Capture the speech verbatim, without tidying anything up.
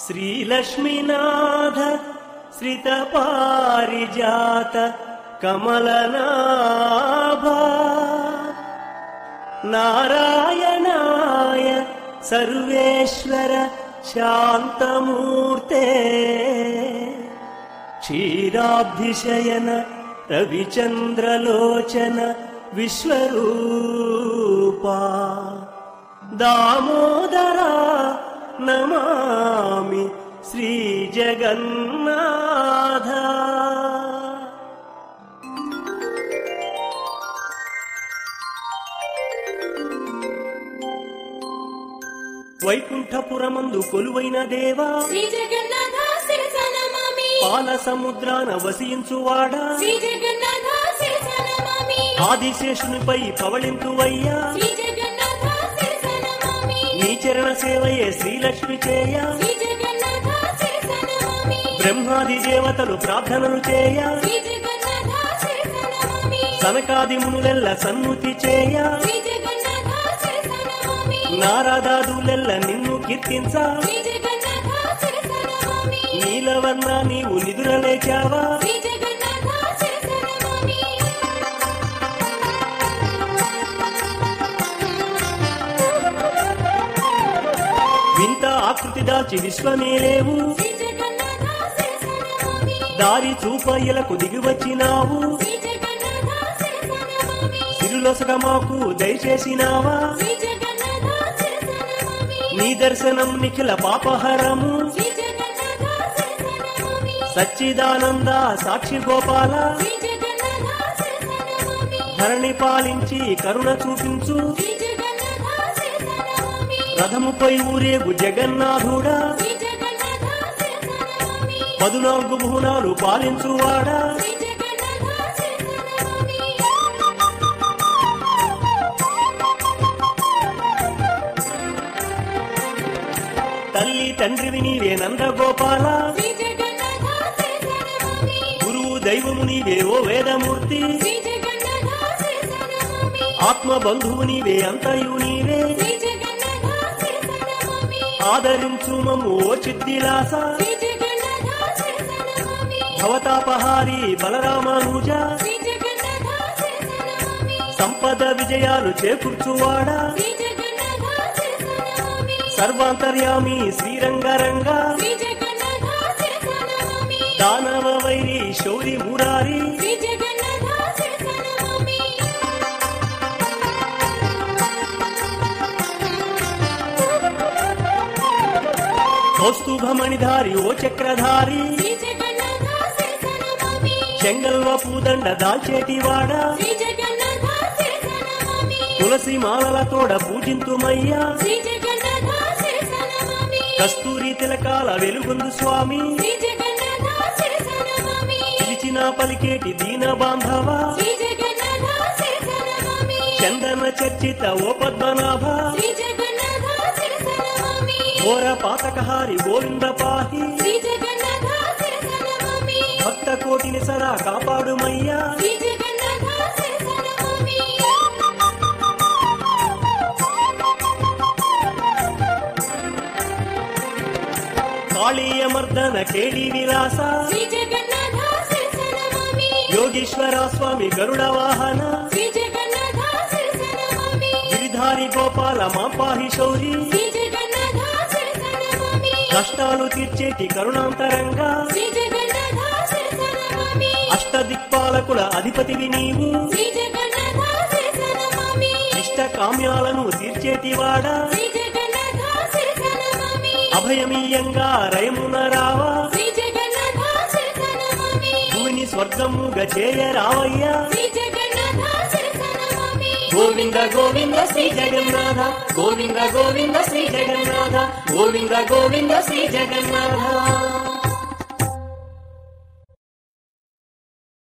శ్రీలక్ష్మీనాథ శ్రిత పారిజాత కమలనాభ నారాయణాయ సర్వేశ్వర శాంతమూర్తే క్షీరాబ్ధిశయన రవిచంద్రలోచన విశ్వరూపా దామోదరా నమామి శ్రీ జగన్నాథ. వైకుంఠపురమందు కొలువైన దేవా శ్రీ జగన్నాథ శిరస నమామి. పాల సముద్రాన వసించువాడా శ్రీ జగన్నాథ శిరస నమామి. ఆదిశేషునిపై పవళింతువయ్యా శ్రీ జగన్నాథ శిరస నమామి. నీ చరణ సేవయే శ్రీలక్ష్మి చేయ శ్రీ జగన్నాథ శిరస నమామి. బ్రహ్మాది దేవతలు ప్రార్థనలు చేయ శ్రీ జగన్నాథ శిరస నమామి. సనకాది మునులెల్ల సన్నుతి చేయ శ్రీ జగన్నాథ శిరస నమామి. నారదాదులెల్ల నిన్ను కీర్తించ శ్రీ జగన్నాథ శిరస నమామి. నీలవర్ణ నీవు నిదురలేచావా శ్రీ జగన్నాథ శిరస నమామి. వింత ఆకృతి దాచి విశ్వమేలేవు శ్రీ జగన్నాథ శిరస నమామి. దారి చూపయ్యలకు దిగివచ్చినావు శ్రీ జగన్నాథ శిరస నమామి. సిరులొసగ మాకు దయచేసినావా శ్రీ జగన్నాథ శిరస నమామి. నీ దర్శనం నిఖిల పాపహరము శ్రీ జగన్నాథ శిరస నమామి. సచ్చిదానంద సాక్షి గోపాల శ్రీ జగన్నాథ శిరస నమామి. ధరణి పాలించి కరుణ చూపించు శ్రీ జగన్నాథ శిరస నమామి. రథముపై ఊరేగు జగన్నాథుడా శ్రీ జగన్నాథ శిరస నమామి. పదునాలుగు భువనాలు పాలించువాడా శ్రీ జగన్నాథ శిరస నమామి. తల్లి తండ్రివి నీవే నందగోపాల శ్రీ జగన్నాథ శిరస నమామి. గురువు దైవము నీవే ఓ వేదమూర్తి శ్రీ జగన్నాథ శిరస నమామి. ఆత్మ బంధువు నీవే అంతయు నీవే శ్రీ జగన్నాథ శిరస నమామి. ఆదరించు మమ్ము ఓ చిద్దిలాస శ్రీ జగన్నాథ శిరస నమామి. భవతాపహారి బలరామానుజ శ్రీ జగన్నాథ శిరస నమామి. సంపద విజయాలు చేకూర్చువాడా శ్రీ జగన్నాథ శిరస నమామి. సర్వాంతర్యామి శ్రీరంగరంగ శ్రీ జగన్నాథ శిరస నమామి. దానవ వైరి శౌరి మురారి శ్రీ జగన్నాథ శిరస నమామి. కౌస్తుభమణిధారి ఓ చక్రధారి శ్రీ జగన్నాథ శిరస నమామి. చెంగల్వ పూదండ దాల్చేటివాడా శ్రీ జగన్నాథ శిరస నమామి. తులసి మాలలతోడ పూజింతుమయ్యా శ్రీ జగన్నాథ శిరస నమామి. కస్తూరి తిలకాల వెలుగొందు స్వామి శ్రీ జగన్నాథ శిరస నమామి. పిలిచిన పలికేటి దీన బాంధవ శ్రీ జగన్నాథ శిరస నమామి. చందన చర్చిత ఓ పద్మనాభ శ్రీ జగన్నాథ శిరస నమామి. ఘోర పాతకహారి గోవింద పాహి శ్రీ జగన్నాథ శిరస నమామి. భక్త కోటిని సదా కాపాడుమయ్యా శ్రీ జగన్నాథ శిరస నమామి. కాళీయమర్దన కేళి విలాస శ్రీ జగన్నాథ శిరస నమామి. యోగీశ్వర స్వామి గరుడ వాహన శ్రీ జగన్నాథ శిరస నమామి. గిరిధారి గోపాల మాపాహి శౌరి శ్రీ జగన్నాథ శిరస నమామి. కష్టాలు తీర్చేటి కరుణాంతరంగా శ్రీ జగన్నాథ శిరస నమామి. అష్టదిక్పాలకుల అధిపతివి నీవు శ్రీ జగన్నాథ శిరస నమామి. ఇష్ట కామ్యాలను తీర్చేటివాడా శ్రీ జగన్నాథ శిరస నమామి. అభయమీయంగా రయమున రావా శ్రీ జగన్నాథ శిరస నమామి. భూమిని స్వర్గముగా చేయరావయ్యా శ్రీ జగన్నాథ శిరస నమామి. గోవింద గోవింద శ్రీ జగన్నాథ గోవింద గోవింద శ్రీ జగన్నాథ గోవింద గోవింద శ్రీ జగన్నాథ.